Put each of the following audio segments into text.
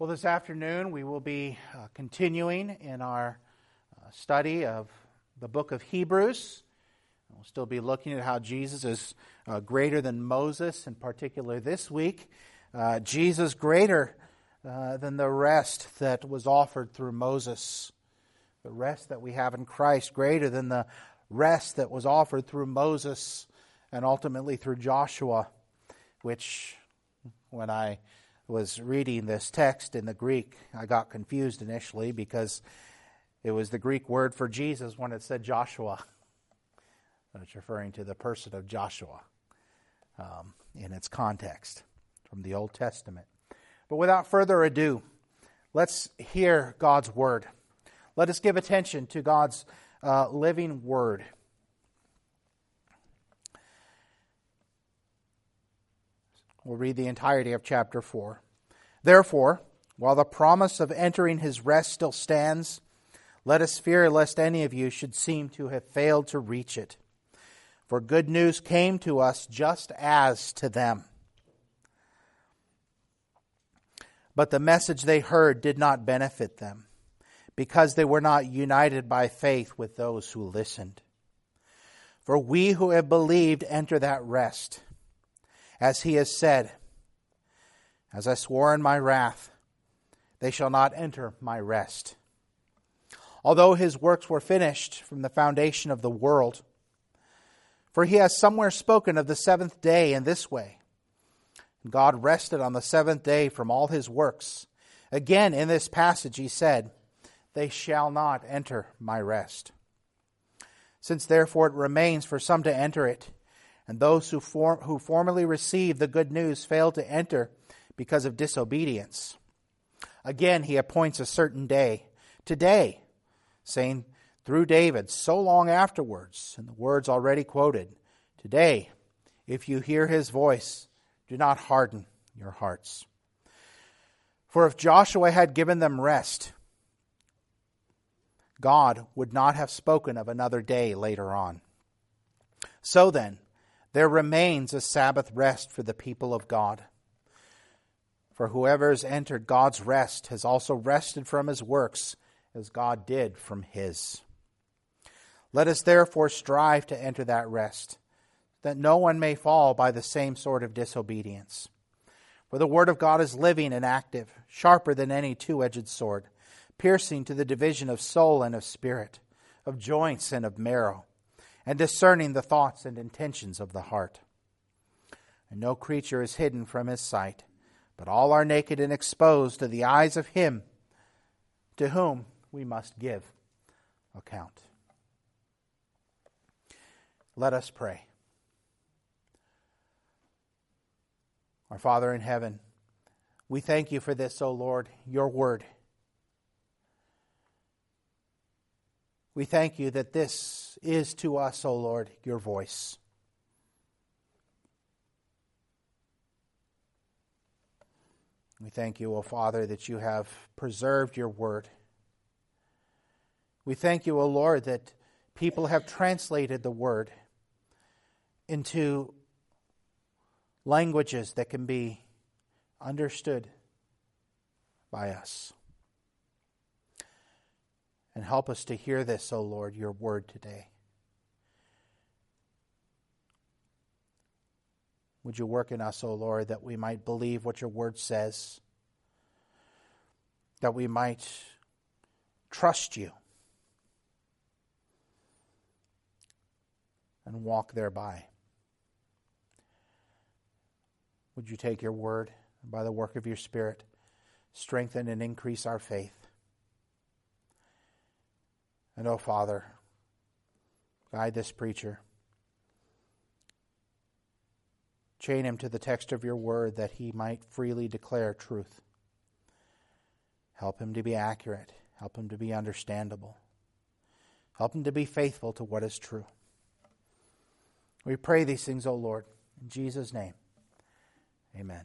Well, this afternoon we will be continuing in our study of the book of Hebrews. We'll still be looking at how Jesus is greater than Moses, in particular this week. Jesus greater than the rest that was offered through Moses. The rest that we have in Christ greater than the rest that was offered through Moses and ultimately through Joshua, which when I was reading this text in the Greek, I got confused initially because it was the Greek word for Jesus when it said Joshua. It's referring to the person of Joshua in its context from the Old Testament. But without further ado, let's hear God's word. Let us give attention to God's living word. We'll read the entirety of chapter 4. Therefore, while the promise of entering his rest still stands, let us fear lest any of you should seem to have failed to reach it. For good news came to us just as to them. But the message they heard did not benefit them, because they were not united by faith with those who listened. For we who have believed enter that rest. As he has said, as I swore in my wrath, they shall not enter my rest. Although his works were finished from the foundation of the world. For he has somewhere spoken of the seventh day in this way. God rested on the seventh day from all his works. Again, in this passage he said, they shall not enter my rest. Since therefore it remains for some to enter it, and those who formerly received the good news failed to enter because of disobedience. Again, he appoints a certain day, today, saying through David so long afterwards, in the words already quoted, today, if you hear his voice, do not harden your hearts. For if Joshua had given them rest, God would not have spoken of another day later on. So then, there remains a Sabbath rest for the people of God. For whoever has entered God's rest has also rested from his works, as God did from his. Let us therefore strive to enter that rest, that no one may fall by the same sort of disobedience. For the word of God is living and active, sharper than any two-edged sword, piercing to the division of soul and of spirit, of joints and of marrow, and discerning the thoughts and intentions of the heart. And no creature is hidden from his sight, but all are naked and exposed to the eyes of him to whom we must give account. Let us pray. Our Father in heaven, we thank you for this, O Lord, your word. We thank you that this is to us, O Lord, your voice. We thank you, O Father, that you have preserved your word. We thank you, O Lord, that people have translated the word into languages that can be understood by us. And help us to hear this, O Lord, your word today. Would you work in us, O Lord, that we might believe what your word says, that we might trust you and walk thereby. Would you take your word and by the work of your Spirit strengthen and increase our faith? And, O Father, guide this preacher. Chain him to the text of your word that he might freely declare truth. Help him to be accurate. Help him to be understandable. Help him to be faithful to what is true. We pray these things, O Lord, in Jesus' name. Amen.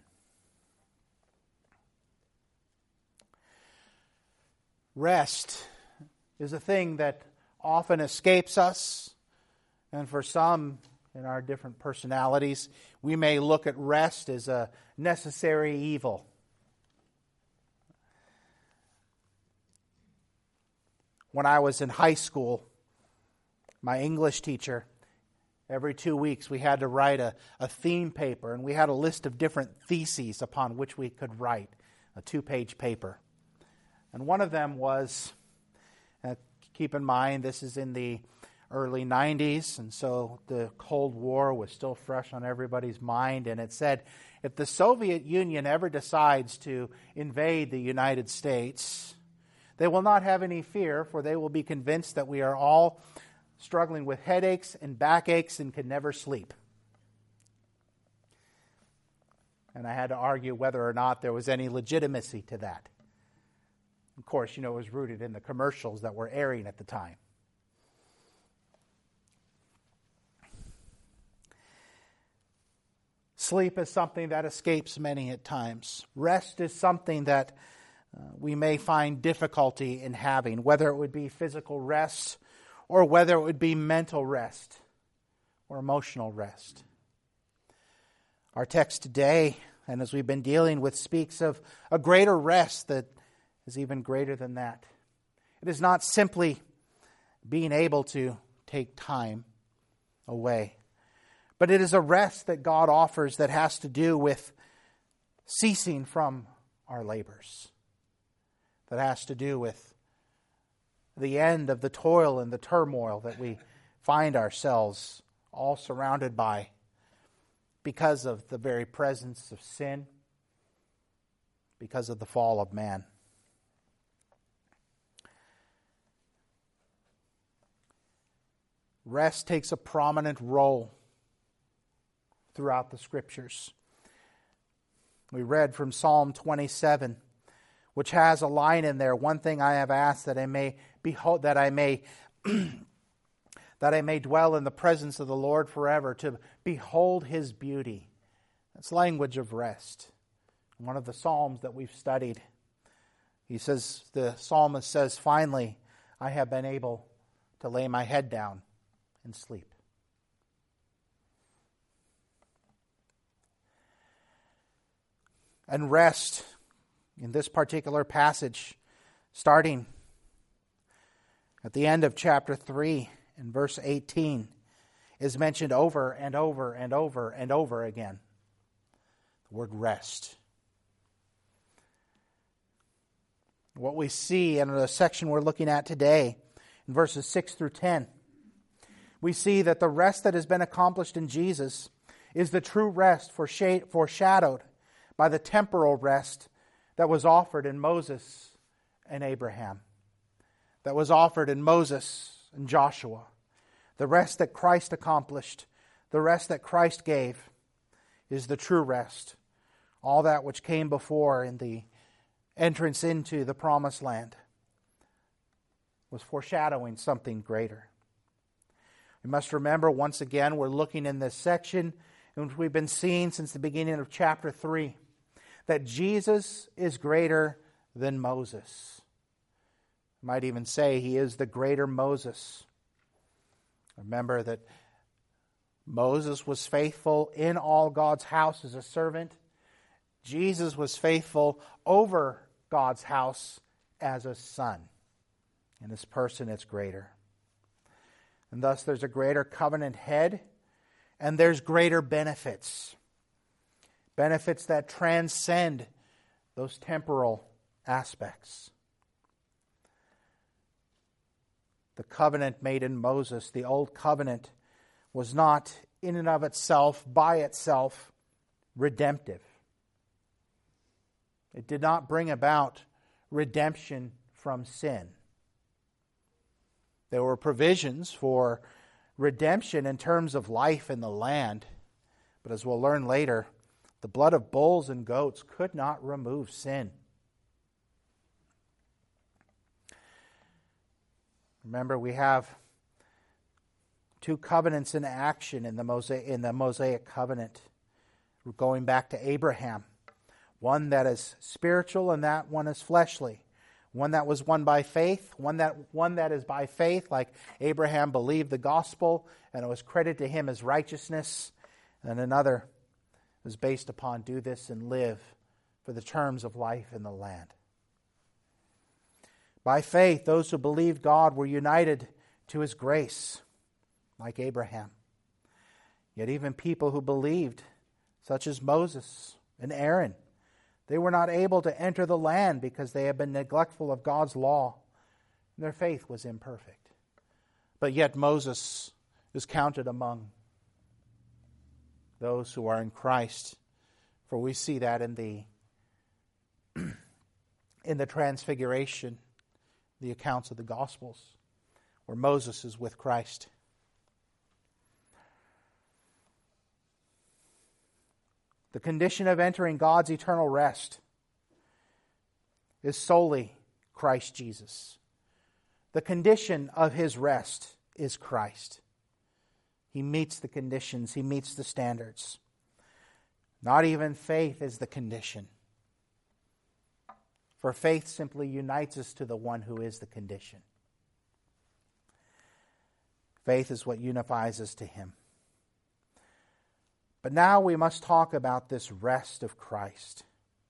Rest is a thing that often escapes us, and for some in our different personalities, we may look at rest as a necessary evil. when I was in high school, my English teacher, every 2 weeks we had to write a theme paper, and we had a list of different theses upon which we could write, a 2-page paper. And one of them was, keep in mind this is in the early 90s, and so the Cold War was still fresh on everybody's mind, and it said, if the Soviet Union ever decides to invade the United States, they will not have any fear, for they will be convinced that we are all struggling with headaches and backaches and can never sleep. And I had to argue whether or not there was any legitimacy to that. Of course, it was rooted in the commercials that were airing at the time. Sleep is something that escapes many at times. Rest is something that we may find difficulty in having, whether it would be physical rest or whether it would be mental rest or emotional rest. Our text today, and as we've been dealing with, speaks of a greater rest that is even greater than that. It is not simply being able to take time away, but it is a rest that God offers that has to do with ceasing from our labors, that has to do with the end of the toil and the turmoil that we find ourselves all surrounded by because of the very presence of sin, because of the fall of man. Rest takes a prominent role throughout the Scriptures. We read from Psalm 27, which has a line in there, one thing I have asked, that I may behold, that I may dwell in the presence of the Lord forever, to behold His beauty. That's language of rest. One of the Psalms that we've studied, the psalmist says, finally, I have been able to lay my head down and sleep. And rest in this particular passage, starting at the end of chapter 3 in verse 18, is mentioned over and over and over and over again. The word rest. What we see in the section we're looking at today, in verses 6 through 10, we see that the rest that has been accomplished in Jesus is the true rest foreshadowed by the temporal rest that was offered in Moses and Abraham, that was offered in Moses and Joshua. The rest that Christ accomplished, the rest that Christ gave, is the true rest. All that which came before in the entrance into the promised land was foreshadowing something greater. We must remember, once again, we're looking in this section, which we've been seeing since the beginning of chapter 3, that Jesus is greater than Moses. You might even say He is the greater Moses. Remember that Moses was faithful in all God's house as a servant. Jesus was faithful over God's house as a son. In His person, it's greater. And thus there's a greater covenant head, and there's greater benefits. Benefits that transcend those temporal aspects. The covenant made in Moses, the old covenant, was not in and of itself, by itself, redemptive. It did not bring about redemption from sin. There were provisions for redemption in terms of life in the land, but as we'll learn later, the blood of bulls and goats could not remove sin. Remember, we have two covenants in action in the Mosaic covenant. We're going back to Abraham. One that is spiritual and that one is fleshly. One that was won by faith, one that is by faith, like Abraham believed the gospel and it was credited to him as righteousness. And another was based upon do this and live for the terms of life in the land. By faith, those who believed God were united to His grace, like Abraham. Yet even people who believed, such as Moses and Aaron, they were not able to enter the land because they had been neglectful of God's law. Their faith was imperfect. But yet Moses is counted among those who are in Christ. For we see that in the Transfiguration, the accounts of the Gospels, where Moses is with Christ. The condition of entering God's eternal rest is solely Christ Jesus. The condition of His rest is Christ. He meets the conditions. He meets the standards. Not even faith is the condition. For faith simply unites us to the one who is the condition. Faith is what unifies us to Him. But now we must talk about this rest of Christ.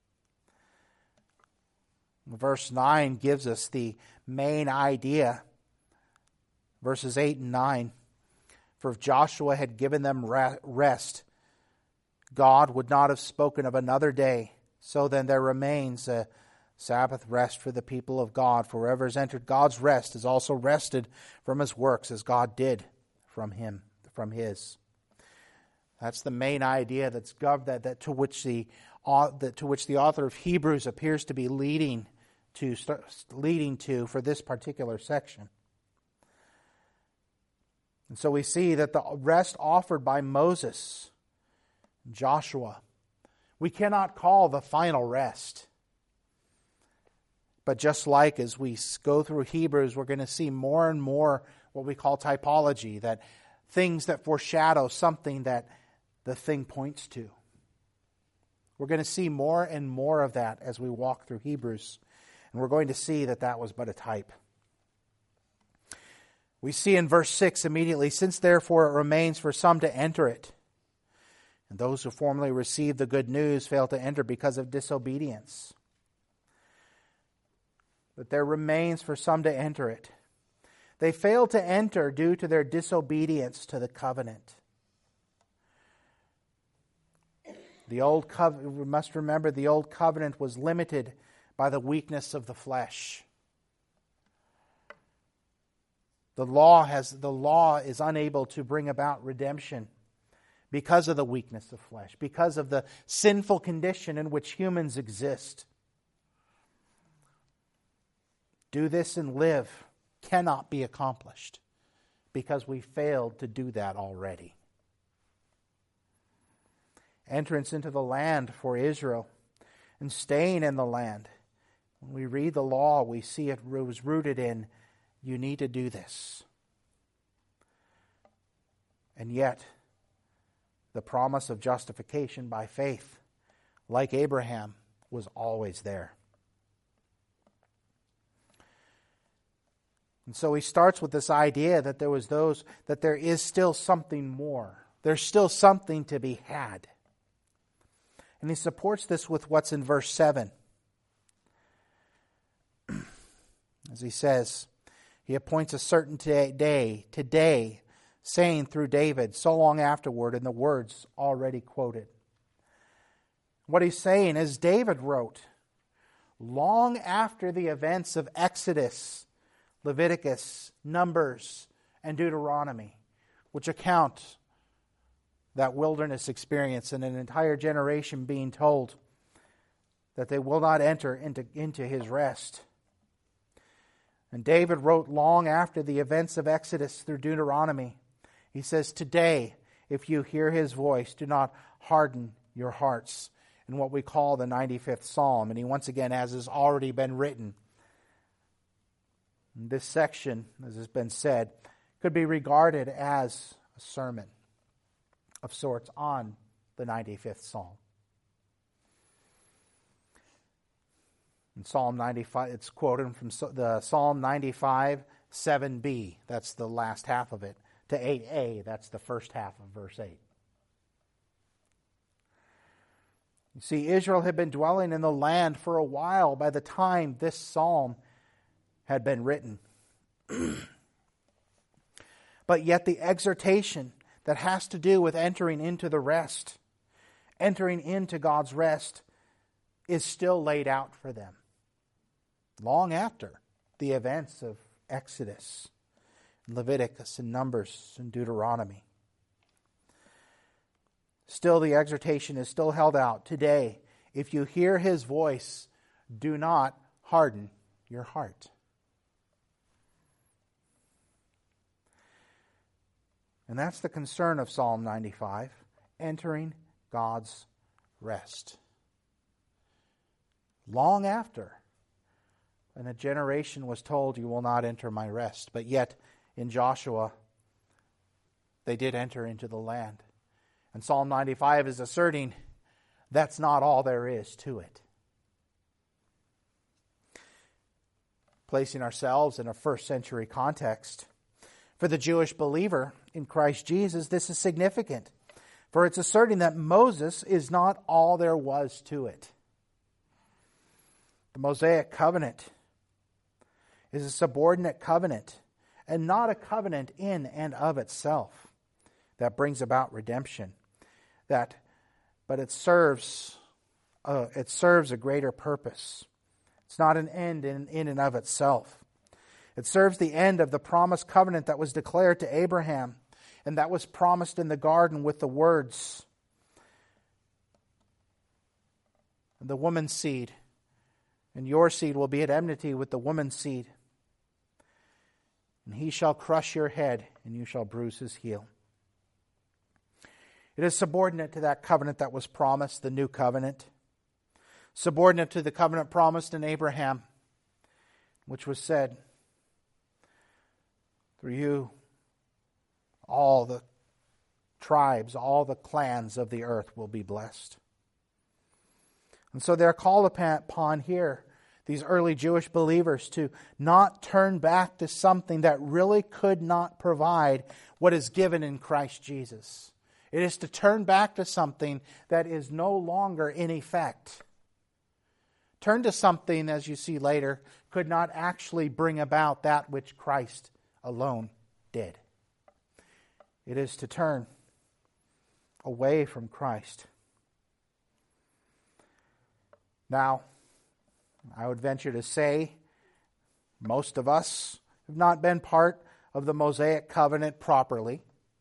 Verse 9 gives us the main idea. Verses 8 and 9. For if Joshua had given them rest, God would not have spoken of another day. So then there remains a Sabbath rest for the people of God. For whoever has entered God's rest is also rested from his works, as God did from His. That's the main idea that to which the author of Hebrews appears to be leading to for this particular section. And so we see that the rest offered by Moses, Joshua, we cannot call the final rest. But just like as we go through Hebrews, we're going to see more and more what we call typology, that things that foreshadow something that the thing points to. We're going to see more and more of that as we walk through Hebrews. And we're going to see that that was but a type. We see in verse 6 immediately, since therefore it remains for some to enter it, and those who formerly received the good news fail to enter because of disobedience. But there remains for some to enter it. They fail to enter due to their disobedience to the covenant. We must remember the old covenant was limited by the weakness of the flesh. The law is unable to bring about redemption because of the weakness of flesh, because of the sinful condition in which humans exist. Do this and live cannot be accomplished because we failed to do that already. Entrance into the land for Israel and staying in the land. When we read the law, we see it was rooted in, you need to do this. And yet, the promise of justification by faith, like Abraham, was always there. And so he starts with this idea that there is still something more. There's still something to be had. And he supports this with what's in verse 7. As he says, he appoints a certain day, today, saying through David, so long afterward, in the words already quoted. What he's saying is David wrote, long after the events of Exodus, Leviticus, Numbers, and Deuteronomy, which account that wilderness experience and an entire generation being told that they will not enter into his rest. And David wrote long after the events of Exodus through Deuteronomy. He says, today, if you hear his voice, do not harden your hearts, in what we call the 95th Psalm. And he once again, as has already been written, this section, as has been said, could be regarded as a sermon of sorts on the 95th Psalm. In Psalm 95, it's quoted from the Psalm 95, 7b, that's the last half of it, to 8a, that's the first half of verse 8. You see, Israel had been dwelling in the land for a while by the time this psalm had been written. But yet the exhortation that has to do with entering into the rest, entering into God's rest, is still laid out for them long after the events of Exodus, Leviticus, and Numbers, and Deuteronomy. Still, the exhortation is still held out today. If you hear His voice, do not harden your heart. And that's the concern of Psalm 95, entering God's rest. Long after, and a generation was told, you will not enter my rest. But yet, in Joshua, they did enter into the land. And Psalm 95 is asserting that's not all there is to it. Placing ourselves in a first century context, for the Jewish believer in Christ Jesus, this is significant, for it's asserting that Moses is not all there was to it. The Mosaic covenant is a subordinate covenant and not a covenant in and of itself that brings about redemption. But it serves a greater purpose. It's not an end in and of itself. It serves the end of the promised covenant that was declared to Abraham and that was promised in the garden with the words, the woman's seed, and your seed will be at enmity with the woman's seed. And he shall crush your head, and you shall bruise his heel. It is subordinate to that covenant that was promised, the new covenant. Subordinate to the covenant promised in Abraham, which was said, through you, all the tribes, all the clans of the earth will be blessed. And so they're called upon here, these early Jewish believers, to not turn back to something that really could not provide what is given in Christ Jesus. It is to turn back to something that is no longer in effect. Turn to something, as you see later, could not actually bring about that which Christ alone did. It is to turn away from Christ. Now, I would venture to say most of us have not been part of the Mosaic covenant properly.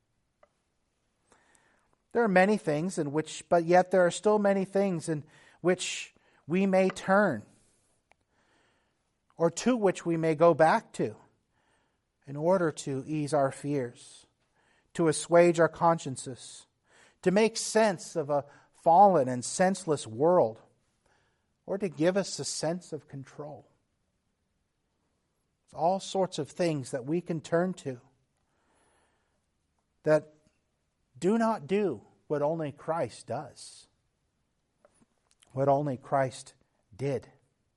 There are many things but yet there are still many things in which we may turn, or to which we may go back to, in order to ease our fears, to assuage our consciences, to make sense of a fallen and senseless world, or to give us a sense of control. There's all sorts of things that we can turn to that do not do what only Christ does, what only Christ did.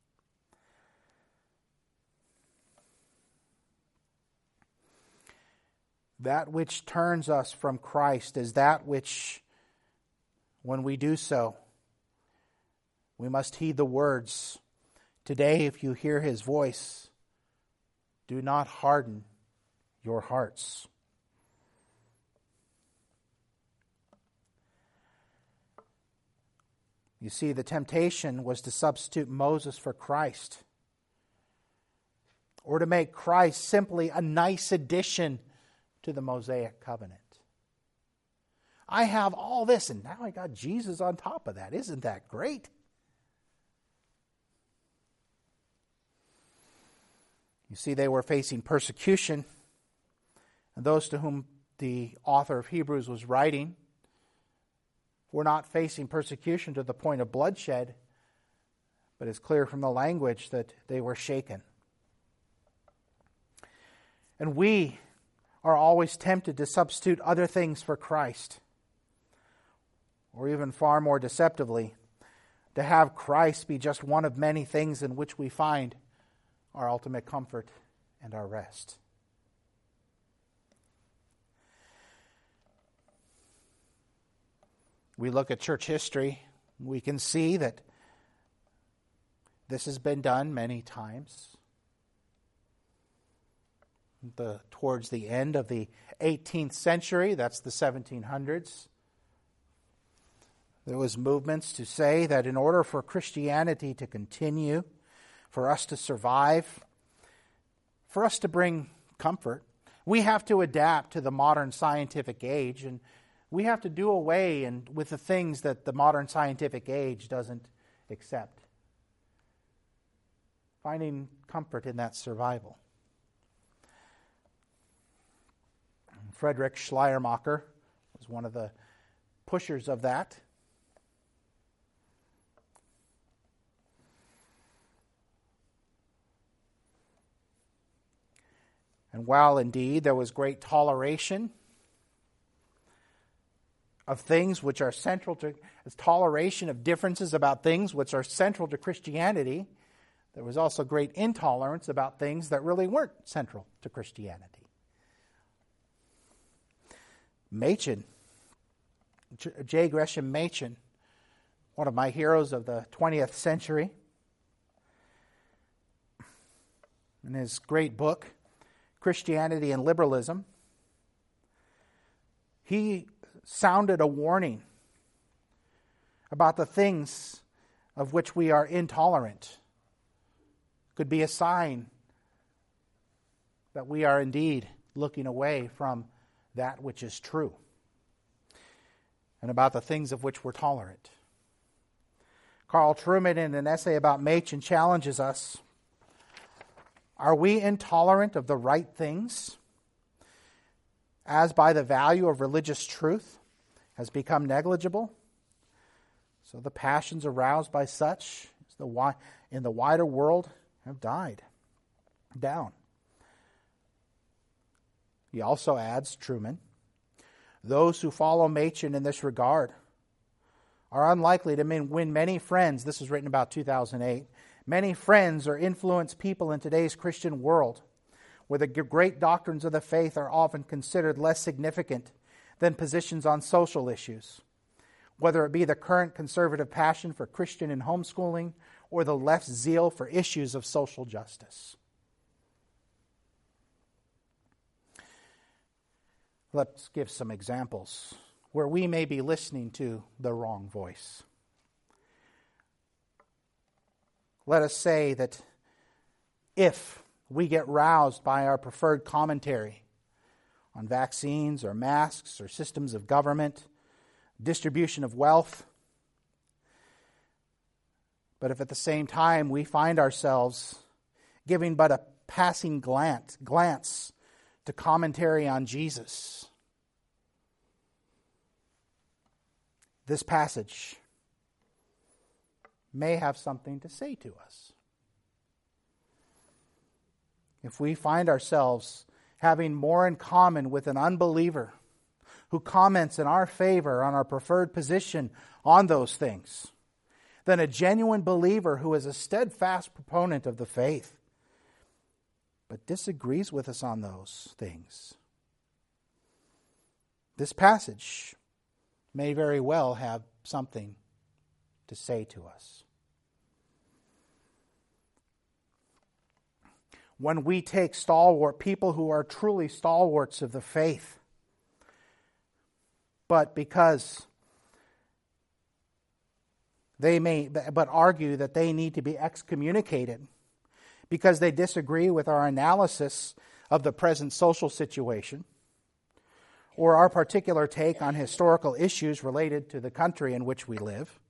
That which turns us from Christ is that which, when we do so, we must heed the words, today if you hear his voice, do not harden your hearts. You see, the temptation was to substitute Moses for Christ, or to make Christ simply a nice addition to the Mosaic covenant. I have all this, and now I got Jesus on top of that. Isn't that great? You see, they were facing persecution, and those to whom the author of Hebrews was writing were not facing persecution to the point of bloodshed, but it's clear from the language that they were shaken. And we are always tempted to substitute other things for Christ, or even far more deceptively, to have Christ be just one of many things in which we find our ultimate comfort and our rest. We look at church history, we can see that this has been done many times. towards the end of the 18th century, that's the 1700s, there was movements to say that in order for Christianity to continue, for us to survive, for us to bring comfort, we have to adapt to the modern scientific age, and we have to do away with the things that the modern scientific age doesn't accept. Finding comfort in that survival. Friedrich Schleiermacher was one of the pushers of that. And while indeed there was great toleration of things which are central to, toleration of differences about things which are central to Christianity, there was also great intolerance about things that really weren't central to Christianity. Machen, J. Gresham Machen, one of my heroes of the 20th century, in his great book, Christianity and Liberalism, he sounded a warning about the things of which we are intolerant. Could be a sign that we are indeed looking away from that which is true, and about the things of which we're tolerant. Carl Trueman, in an essay about Machen, challenges us: are we intolerant of the right things, as by the value of religious truth has become negligible? So the passions aroused by such in the wider world have died down. He also adds, Trueman, those who follow Machen in this regard are unlikely to win many friends. This was written about 2008. Many friends or influence people in today's Christian world, where the great doctrines of the faith are often considered less significant than positions on social issues, whether it be the current conservative passion for Christian and homeschooling or the left's zeal for issues of social justice. Let's give some examples where we may be listening to the wrong voice. Let us say that if we get roused by our preferred commentary on vaccines or masks or systems of government, distribution of wealth, but if at the same time we find ourselves giving but a passing glance to commentary on Jesus, this passage may have something to say to us. If we find ourselves having more in common with an unbeliever who comments in our favor on our preferred position on those things than a genuine believer who is a steadfast proponent of the faith but disagrees with us on those things, this passage may very well have something to say to us. When we take people who are truly stalwarts of the faith, but because but argue that they need to be excommunicated because they disagree with our analysis of the present social situation, or our particular take on historical issues related to the country in which we live,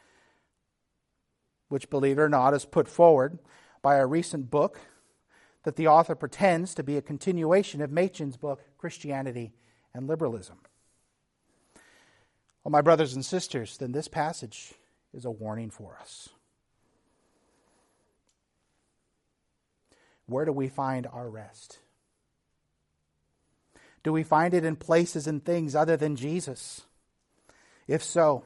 which, believe it or not, is put forward by a recent book that the author pretends to be a continuation of Machen's book, Christianity and Liberalism. Well, my brothers and sisters, then this passage is a warning for us. Where do we find our rest? Do we find it in places and things other than Jesus? If so,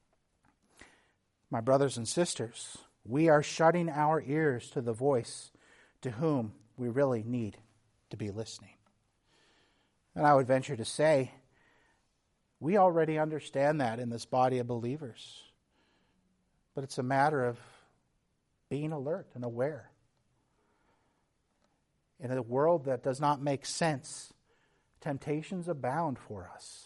my brothers and sisters, we are shutting our ears to the voice to whom we really need to be listening. And I would venture to say, we already understand that in this body of believers. But it's a matter of being alert and aware. in a world that does not make sense, temptations abound for us.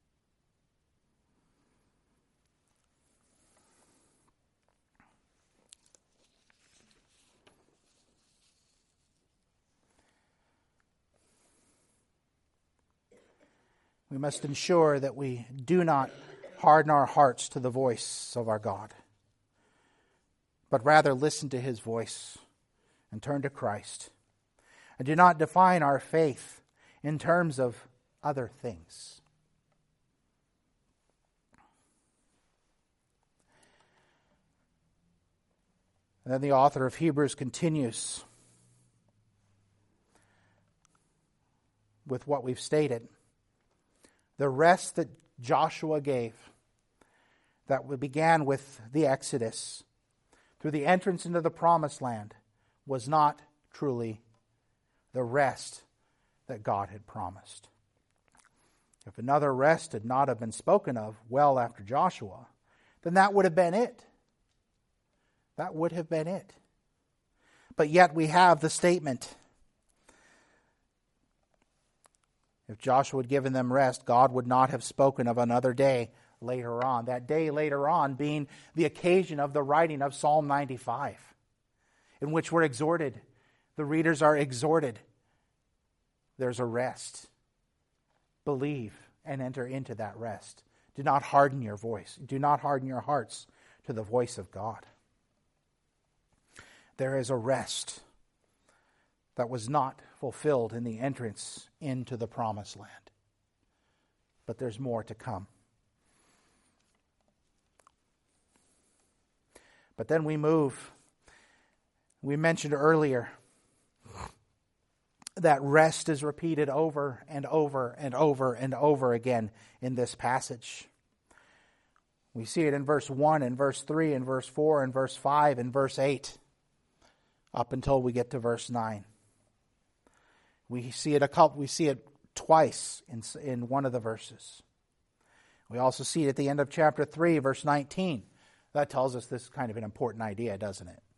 We must ensure that we do not harden our hearts to the voice of our God, but rather listen to His voice and turn to Christ. And do not define our faith in terms of other things. And then the author of Hebrews continues with what we've stated. The rest that Joshua gave, that began with the Exodus, through the entrance into the Promised Land, was not truly the rest that God had promised. If another rest had not have been spoken of well after Joshua, then that would have been it. That would have been it. But yet we have the statement. If Joshua had given them rest, God would not have spoken of another day later on. That day later on being the occasion of the writing of Psalm 95, in which we're exhorted. The readers are exhorted. There's a rest. Believe and enter into that rest. Do not harden your voice. Do not harden your hearts to the voice of God. There is a rest that was not fulfilled in the entrance into the Promised Land. But there's more to come. But then we move. We mentioned earlier that rest is repeated over and over and over and over again in this passage. We see it in verse 1, in verse 3, in verse 4, in verse 5, in verse 8, up until we get to verse 9. We see it twice in one of the verses. We also see it at the end of chapter 3, verse 19. That tells us this is kind of an important idea, doesn't it?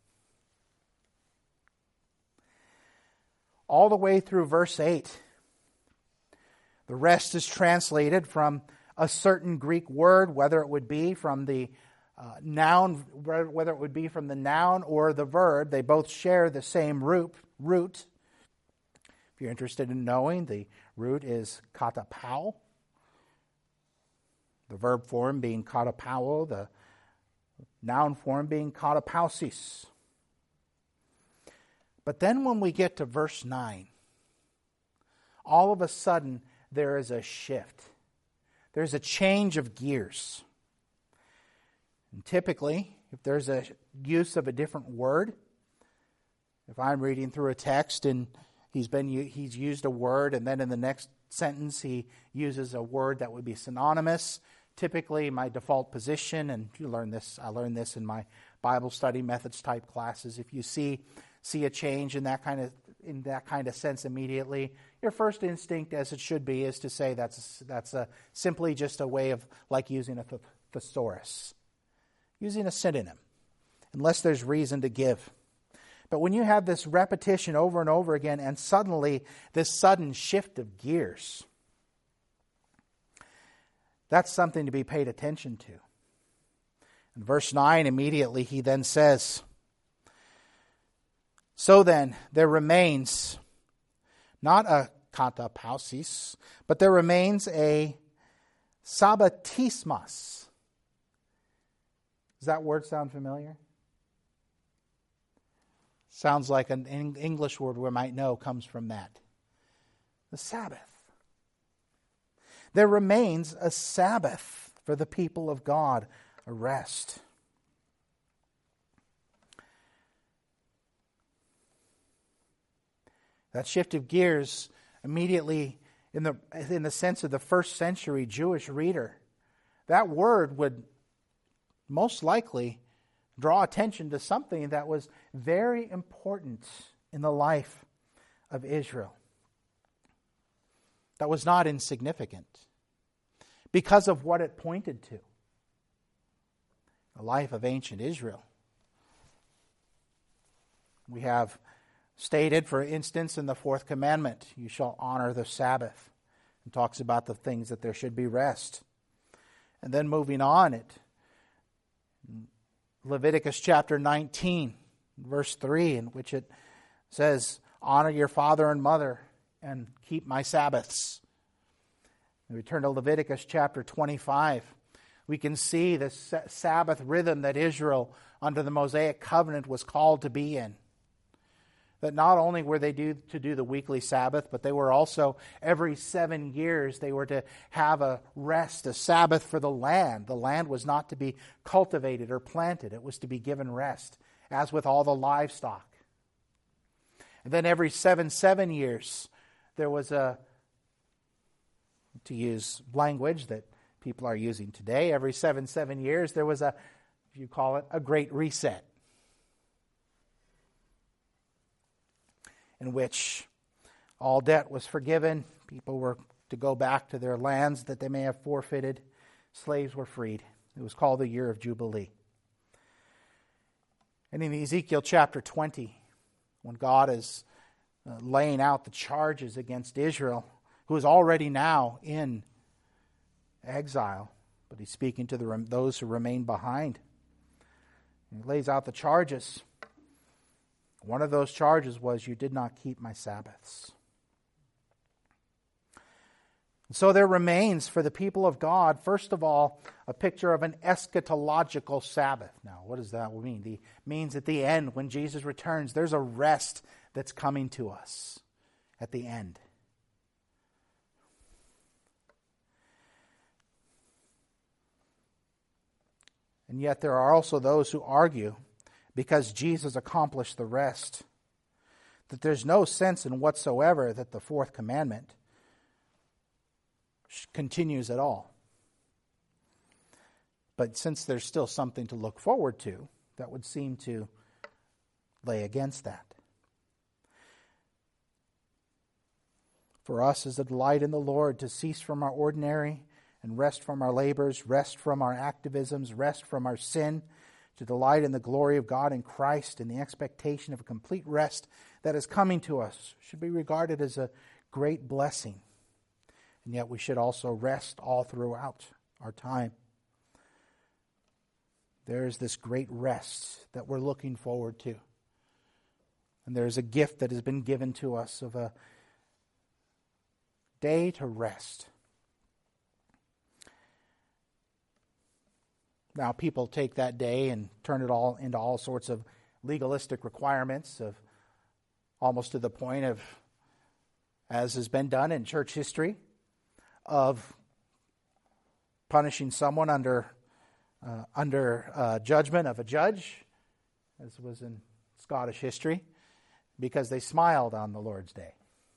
All the way through verse 8, the rest is translated from a certain Greek word, whether it would be from the noun, whether it would be from the noun or the verb. They both share the same root. If you're interested in knowing, the root is katapau. The verb form being katapao, the noun form being katapausis. But then when we get to verse 9, all of a sudden there is a shift. There's a change of gears. And typically, if there's a use of a different word, if I'm reading through a text and he's used a word, and then in the next sentence he uses a word that would be synonymous. Typically, my default position, and I learned this in my Bible study methods type classes. If you see a change in that kind of sense immediately, your first instinct, as it should be, is to say that's simply just a way of like using a thesaurus, using a synonym, unless there's reason to give. But when you have this repetition over and over again, and suddenly this sudden shift of gears, that's something to be paid attention to. In verse 9, immediately he then says, so then there remains not a katapausis, but there remains a sabbatismos. Does that word sound familiar? Sounds like an English word we might know comes from that. The Sabbath. There remains a Sabbath for the people of God, a rest. That shift of gears immediately, in the sense of the first century Jewish reader, that word would most likely draw attention to something that was very important in the life of Israel. That was not insignificant because of what it pointed to. The life of ancient Israel. We have stated, for instance, in the fourth commandment, you shall honor the Sabbath. It talks about the things that there should be rest. And then moving on, Leviticus chapter 19, verse 3, in which it says, honor your father and mother and keep my Sabbaths. And we turn to Leviticus chapter 25. We can see the Sabbath rhythm that Israel under the Mosaic covenant was called to be in. That not only were they to do the weekly Sabbath, but they were also, every 7 years, they were to have a rest, a Sabbath for the land. The land was not to be cultivated or planted. It was to be given rest, as with all the livestock. And then every 7 years, there was to use language that people are using today, every 7 years, there was if you call it, a great reset, in which all debt was forgiven. People were to go back to their lands that they may have forfeited. Slaves were freed. It was called the Year of Jubilee. And in Ezekiel chapter 20, when God is laying out the charges against Israel, who is already now in exile, but he's speaking to those who remain behind. He lays out the charges. One of those charges was, you did not keep my Sabbaths. And so there remains for the people of God, first of all, a picture of an eschatological Sabbath. Now, what does that mean? It means at the end, when Jesus returns, there's a rest that's coming to us at the end. And yet there are also those who argue, because Jesus accomplished the rest, that there's no sense in whatsoever that the fourth commandment continues at all. But since there's still something to look forward to, that would seem to lay against that. For us is a delight in the Lord to cease from our ordinary and rest from our labors, rest from our activisms, rest from our sin, to delight in the glory of God in Christ and the expectation of a complete rest that is coming to us should be regarded as a great blessing. And yet we should also rest all throughout our time. There is this great rest that we're looking forward to. And there's a gift that has been given to us of a day to rest. Now, people take that day and turn it all into all sorts of legalistic requirements, of almost to the point of, as has been done in church history, of punishing someone under judgment of a judge, as was in Scottish history, because they smiled on the Lord's Day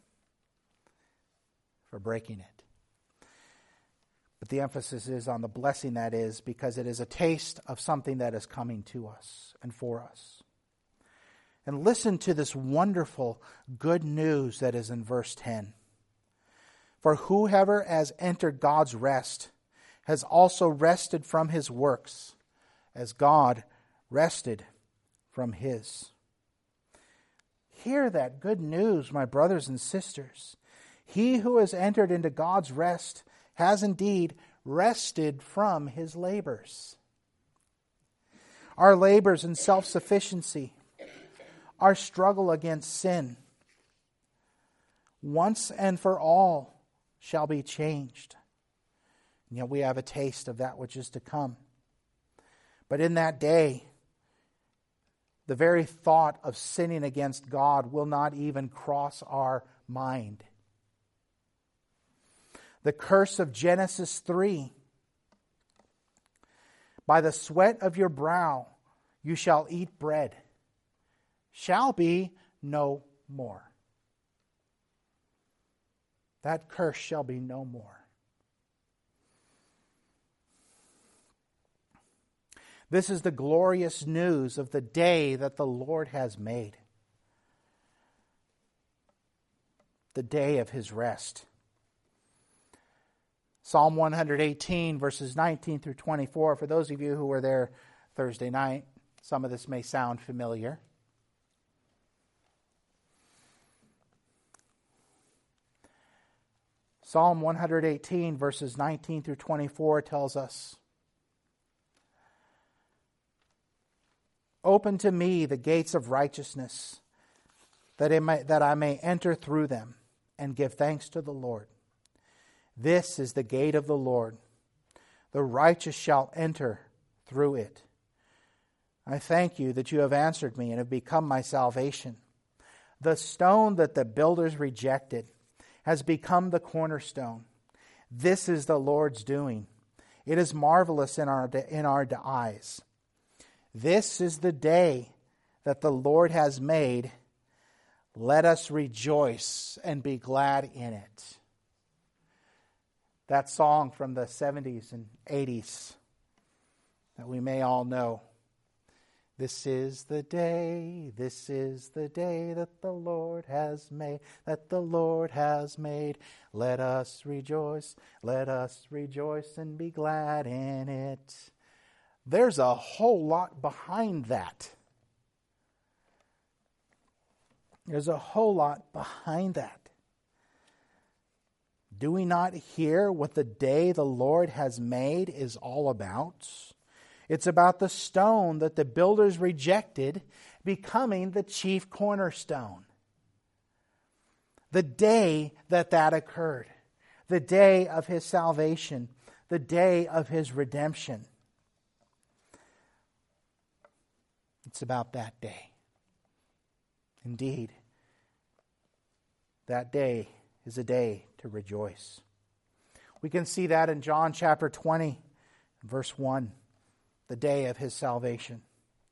for breaking it. But the emphasis is on the blessing that is, because it is a taste of something that is coming to us and for us. And listen to this wonderful good news that is in verse 10. For whoever has entered God's rest has also rested from his works, as God rested from his. Hear that good news, my brothers and sisters. He who has entered into God's rest has indeed rested from his labors. Our labors in self-sufficiency, our struggle against sin, once and for all shall be changed. And yet we have a taste of that which is to come. But in that day, the very thought of sinning against God will not even cross our mind. The curse of Genesis 3. By the sweat of your brow you shall eat bread, shall be no more. That curse shall be no more. This is the glorious news of the day that the Lord has made. The day of his rest. Psalm 118, verses 19 through 24. For those of you who were there Thursday night, some of this may sound familiar. Psalm 118, verses 19 through 24 tells us, "Open to me the gates of righteousness, that I may enter through them and give thanks to the Lord. This is the gate of the Lord. The righteous shall enter through it. I thank you that you have answered me and have become my salvation. The stone that the builders rejected has become the cornerstone. This is the Lord's doing. It is marvelous in our eyes. This is the day that the Lord has made. Let us rejoice and be glad in it." That song from the 70s and 80s that we may all know. This is the day that the Lord has made, that the Lord has made. Let us rejoice and be glad in it. There's a whole lot behind that. There's a whole lot behind that. Do we not hear what the day the Lord has made is all about? It's about the stone that the builders rejected becoming the chief cornerstone. The day that occurred. The day of His salvation. The day of His redemption. It's about that day. Indeed, that day is a day to rejoice. We can see that in John chapter 20, verse 1. The day of His salvation.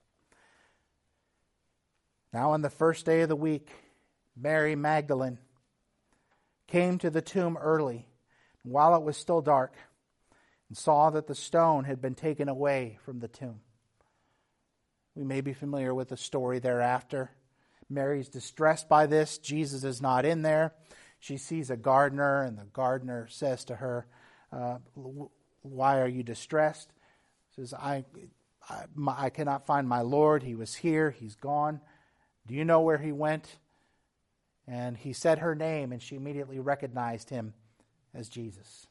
Now on the first day of the week, Mary Magdalene came to the tomb early, while it was still dark, and saw that the stone had been taken away from the tomb. We may be familiar with the story thereafter. Mary's distressed by this. Jesus is not in there. She sees a gardener, and the gardener says to her, "Why are you distressed?" Says, I cannot find my Lord. He was here. He's gone. Do you know where He went? And he said her name, and she immediately recognized Him as Jesus.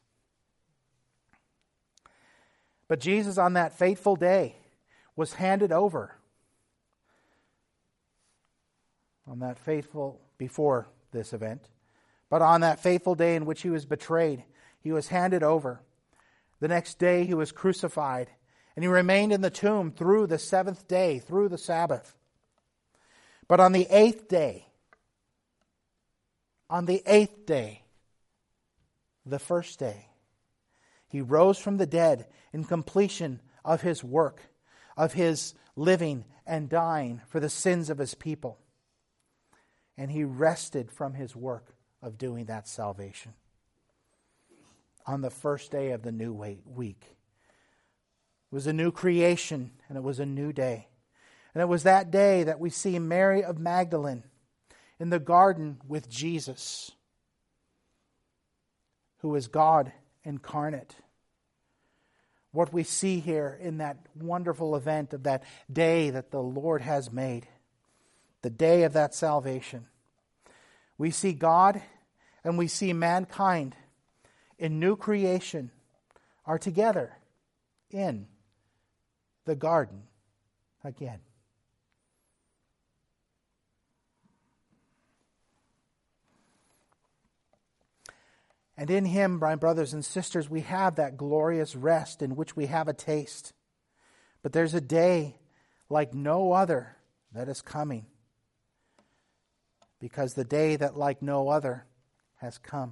But Jesus, on that fateful day, was handed over. Before this event, but on that fateful day in which He was betrayed, He was handed over. The next day He was crucified. And He remained in the tomb through the seventh day, through the Sabbath. But on the eighth day, the first day, He rose from the dead in completion of His work, of His living and dying for the sins of His people. And He rested from His work of doing that salvation. On the first day of the new week. It was a new creation, and it was a new day. And it was that day that we see Mary of Magdalene in the garden with Jesus, who is God incarnate. What we see here in that wonderful event of that day that the Lord has made, the day of that salvation. We see God and we see mankind in new creation are together in the garden again. And in Him, my brothers and sisters, we have that glorious rest in which we have a taste. But there's a day like no other that is coming. Because the day that like no other has come.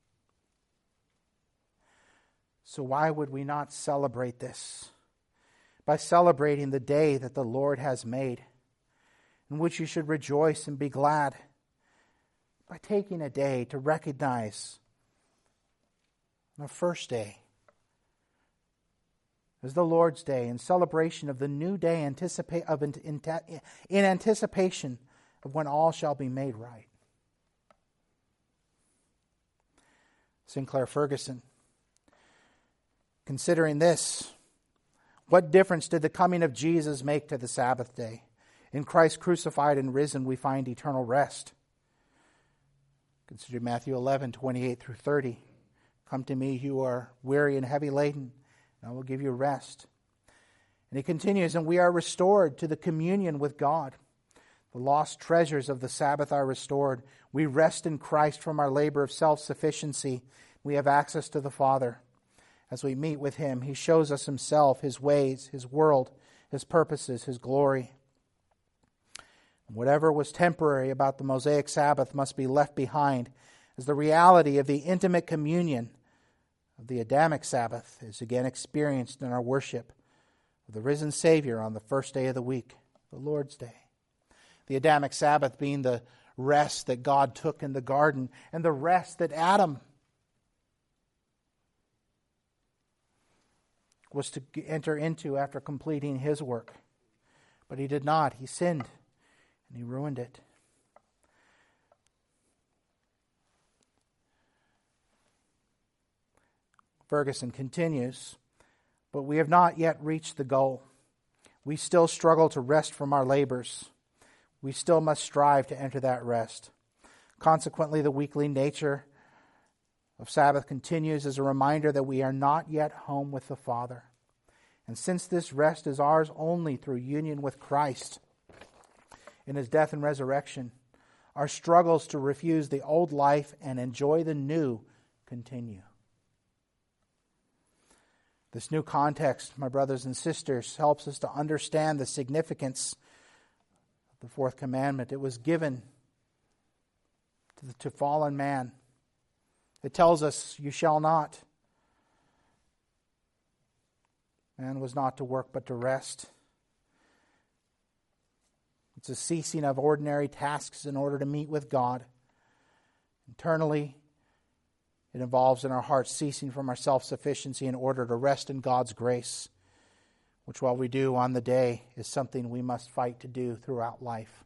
So why would we not celebrate this? By celebrating the day that the Lord has made, in which you should rejoice and be glad. By taking a day to recognize the first day as the Lord's Day, in celebration of the new day, in anticipation of when all shall be made right. Sinclair Ferguson, considering this, what difference did the coming of Jesus make to the Sabbath day? In Christ crucified and risen, we find eternal rest. Consider Matthew 11, 28 through 30. Come to me, you are weary and heavy laden, and I will give you rest. And he continues, and we are restored to the communion with God. The lost treasures of the Sabbath are restored. We rest in Christ from our labor of self-sufficiency. We have access to the Father. As we meet with him, he shows us himself, his ways, his world, his purposes, his glory. Whatever was temporary about the Mosaic Sabbath must be left behind, as the reality of the intimate communion of the Adamic Sabbath is again experienced in our worship of the risen Savior on the first day of the week, the Lord's Day. The Adamic Sabbath being the rest that God took in the garden and the rest that Adam was to enter into after completing his work. But he did not. He sinned and he ruined it. Ferguson continues, but we have not yet reached the goal. We still struggle to rest from our labors. We still must strive to enter that rest. Consequently, the weekly nature of Sabbath continues as a reminder that we are not yet home with the Father. And since this rest is ours only through union with Christ in his death and resurrection, our struggles to refuse the old life and enjoy the new continue. This new context, my brothers and sisters, helps us to understand the significance of the fourth commandment. It was given to fallen man. It tells us, you shall not. Man was not to work but to rest. It's a ceasing of ordinary tasks in order to meet with God. Internally, it involves in our hearts ceasing from our self-sufficiency in order to rest in God's grace, which while we do on the day is something we must fight to do throughout life.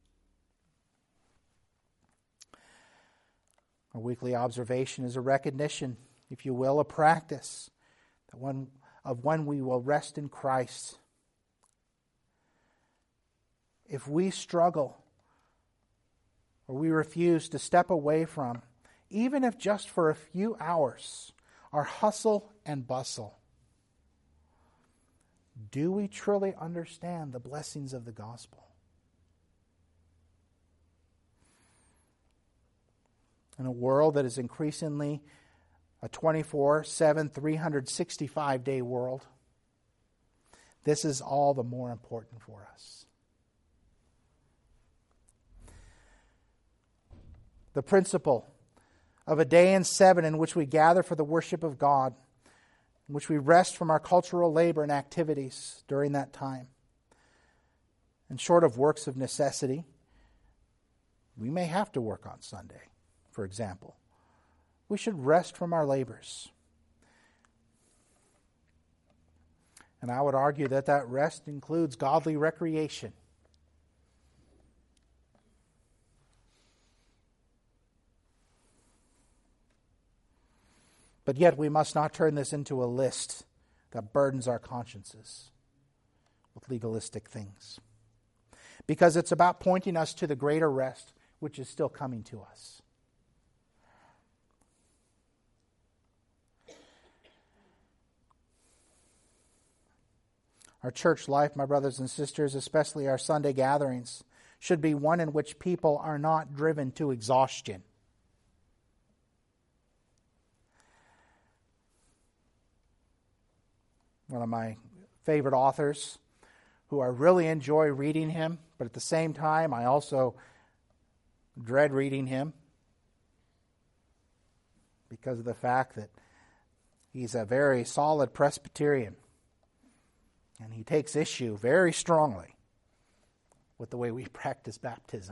Our weekly observation is a recognition, if you will, a practice of when we will rest in Christ. If we struggle or we refuse to step away from, even if just for a few hours, our hustle and bustle, do we truly understand the blessings of the gospel? In a world that is increasingly a 24/7, 365-day world, this is all the more important for us. The principle of a day in 7 in which we gather for the worship of God, in which we rest from our cultural labor and activities during that time. And short of works of necessity, we may have to work on Sunday, for example. We should rest from our labors. And I would argue that that rest includes godly recreation. But yet we must not turn this into a list that burdens our consciences with legalistic things. Because it's about pointing us to the greater rest which is still coming to us. Our church life, my brothers and sisters, especially our Sunday gatherings, should be one in which people are not driven to exhaustion. One of my favorite authors, who I really enjoy reading him, but at the same time I also dread reading him because of the fact that he's a very solid Presbyterian. And he takes issue very strongly with the way we practice baptism.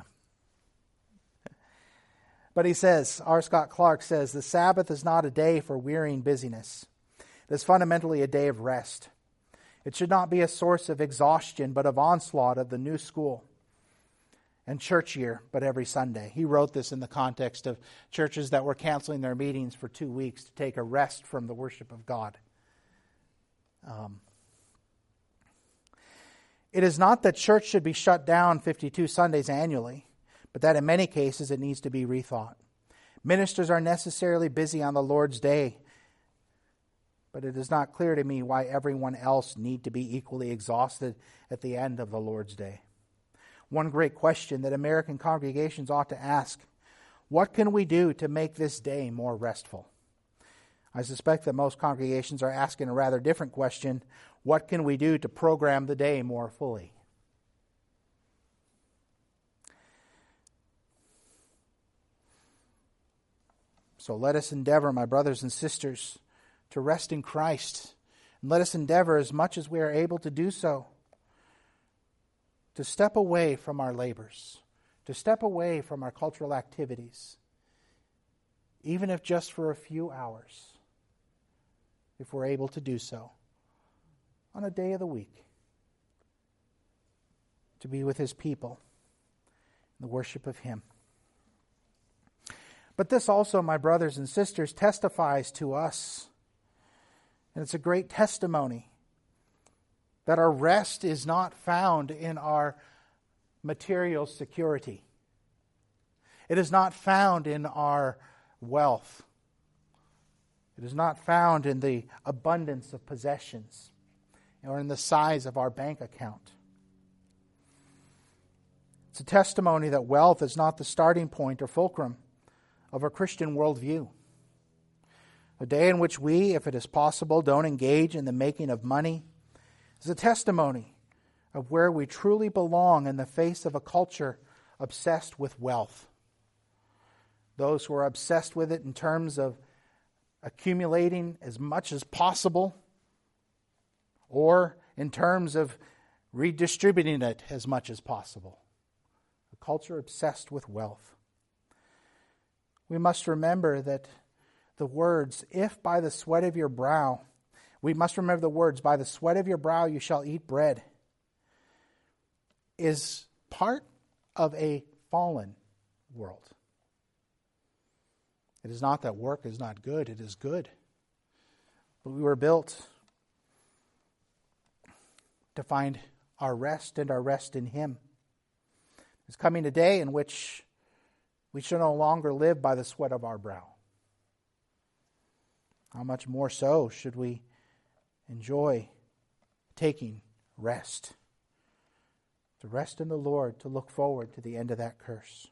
But he says, R. Scott Clark says, the Sabbath is not a day for wearying busyness. It is fundamentally a day of rest. It should not be a source of exhaustion, but of onslaught of the new school and church year, but every Sunday. He wrote this in the context of churches that were canceling their meetings for 2 weeks to take a rest from the worship of God. It is not that church should be shut down 52 Sundays annually, but that in many cases it needs to be rethought. Ministers are necessarily busy on the Lord's day, but it is not clear to me why everyone else need to be equally exhausted at the end of the Lord's day. One great question that American congregations ought to ask: what can we do to make this day more restful? I suspect that most congregations are asking a rather different question: what can we do to program the day more fully? So let us endeavor, my brothers and sisters, to rest in Christ. And let us endeavor, as much as we are able to do so, to step away from our labors, to step away from our cultural activities, even if just for a few hours, if we're able to do so, on a day of the week, to be with His people in the worship of Him. But this also, my brothers and sisters, testifies to us, and it's a great testimony, that our rest is not found in our material security. It is not found in our wealth. It is not found in the abundance of possessions or in the size of our bank account. It's a testimony that wealth is not the starting point or fulcrum of a Christian worldview. A day in which we, if it is possible, don't engage in the making of money is a testimony of where we truly belong in the face of a culture obsessed with wealth. Those who are obsessed with it in terms of accumulating as much as possible, or in terms of redistributing it as much as possible. A culture obsessed with wealth. We must remember that the words, if by the sweat of your brow, we must remember the words, by the sweat of your brow you shall eat bread, is part of a fallen world. It is not that work is not good, it is good. But we were built to find our rest and our rest in Him. There's coming a day in which we shall no longer live by the sweat of our brow. How much more so should we enjoy taking rest? To rest in the Lord, to look forward to the end of that curse.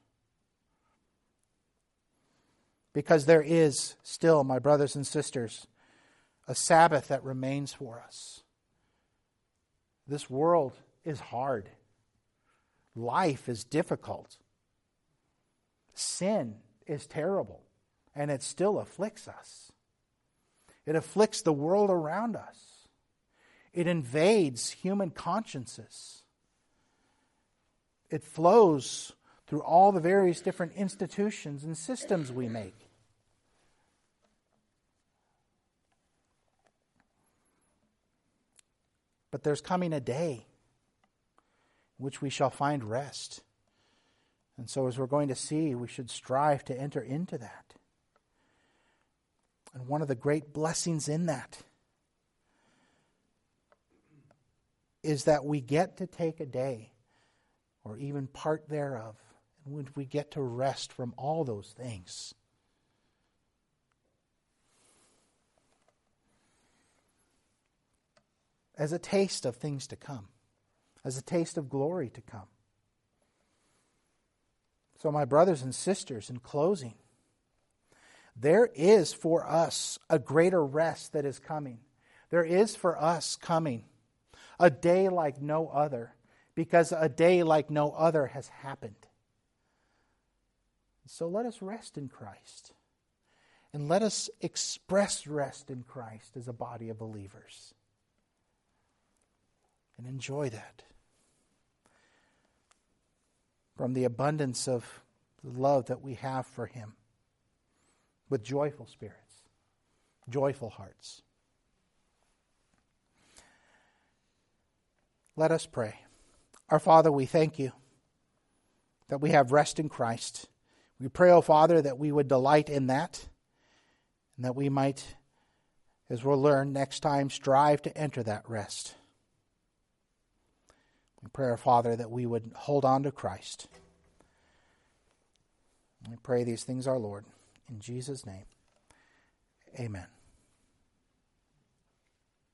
Because there is still, my brothers and sisters, a Sabbath that remains for us. This world is hard. Life is difficult. Sin is terrible, and it still afflicts us. It afflicts the world around us. It invades human consciences. It flows through all the various different institutions and systems we make. But there's coming a day in which we shall find rest. And so, as we're going to see, we should strive to enter into that. And one of the great blessings in that is that we get to take a day, or even part thereof, and we get to rest from all those things. As a taste of things to come, as a taste of glory to come. So, my brothers and sisters, in closing, there is for us a greater rest that is coming. There is for us coming a day like no other, because a day like no other has happened. So let us rest in Christ, and let us express rest in Christ as a body of believers, and enjoy that from the abundance of the love that we have for Him, with joyful spirits, joyful hearts. Let us pray. Our Father, we thank You that we have rest in Christ. We pray, O Father, that we would delight in that, and that we might, as we'll learn next time, strive to enter that rest. We pray, our Father, that we would hold on to Christ. We pray these things, our Lord, In Jesus' name, amen.